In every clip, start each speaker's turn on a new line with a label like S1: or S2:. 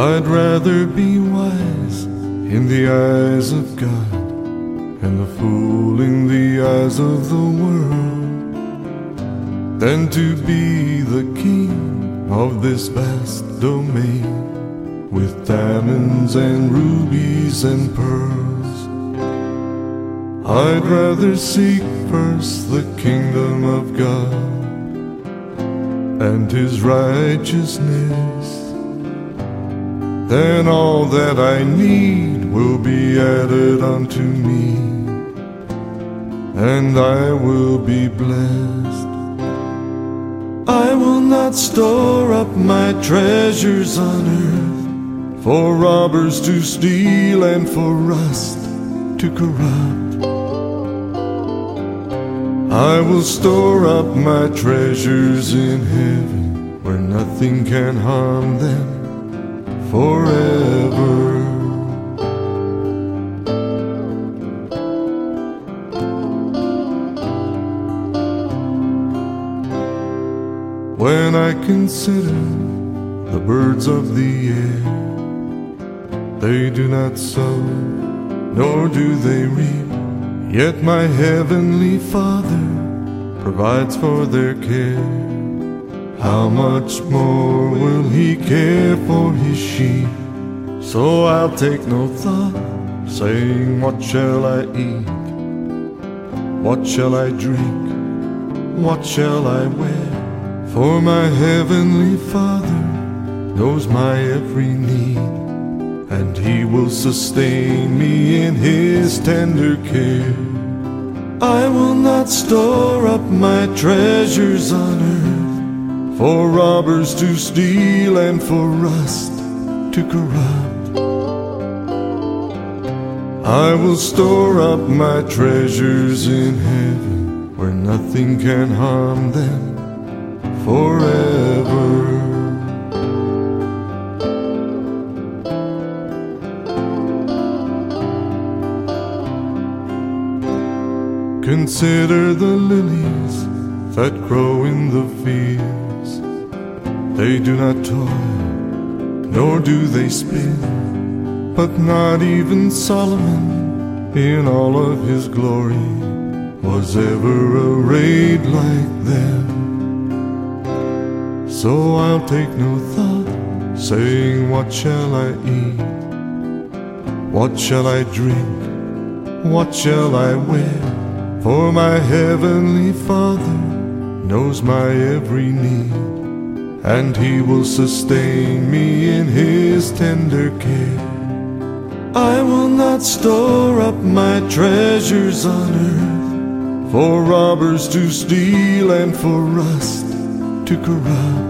S1: I'd rather be wise in the eyes of God and a fool in the eyes of the world than to be the king of this vast domain with diamonds and rubies and pearls. I'd rather seek first the kingdom of God and His righteousness, then all that I need will be added unto me, and I will be blessed. I will not store up my treasures on earth for robbers to steal and for rust to corrupt. I will store up my treasures in heaven where nothing can harm them forever. When I consider the birds of the air, they do not sow, nor do they reap, yet my heavenly Father provides for their care. How much more will He care for His sheep? So I'll take no thought, saying, what shall I eat? What shall I drink? What shall I wear? For my heavenly Father knows my every need, and He will sustain me in His tender care. I will not store up my treasures on earth for robbers to steal and for rust to corrupt. I will store up my treasures in heaven where nothing can harm them forever. Consider the lilies that grow in the fields. They do not toil, nor do they spin, but not even Solomon in all of his glory was ever arrayed like them. So I'll take no thought, saying, what shall I eat? What shall I drink? What shall I wear? For my heavenly Father knows my every need, and He will sustain me in His tender care. I will not store up my treasures on earth for robbers to steal and for rust to corrupt.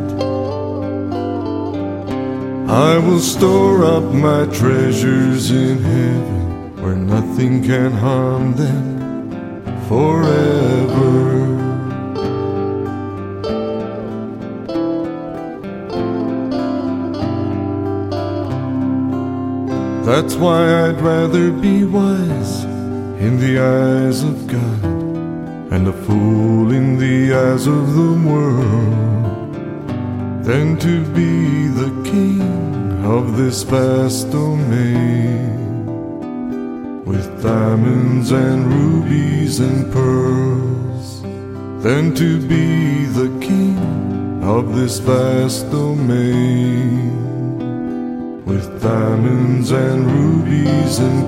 S1: I will store up my treasures in heaven where nothing can harm them forever. That's why I'd rather be wise in the eyes of God and a fool in the eyes of the world than to be the king of this vast domain with diamonds and rubies and pearls, than to be the king of this vast domain with diamonds and rubies and